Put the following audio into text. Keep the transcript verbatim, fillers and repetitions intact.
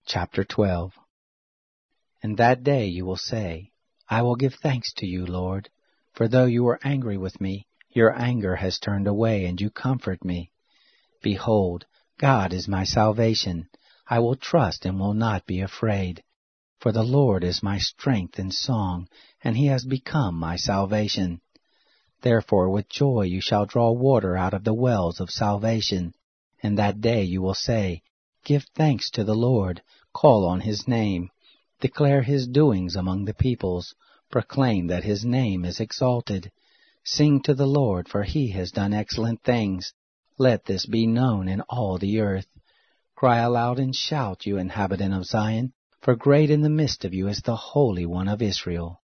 Chapter twelve. In that day you will say, I will give thanks to you, Lord, for though you were angry with me, your anger has turned away, and you comfort me. Behold, God is my salvation. I will trust and will not be afraid. For the Lord is my strength and song, and he has become my salvation. Therefore with joy you shall draw water out of the wells of salvation. In that day you will say, Give thanks to the Lord, call on his name, declare his doings among the peoples, proclaim that his name is exalted. Sing to the Lord, for he has done excellent things. Let this be known in all the earth. Cry aloud and shout, you inhabitant of Zion, for great in the midst of you is the Holy One of Israel.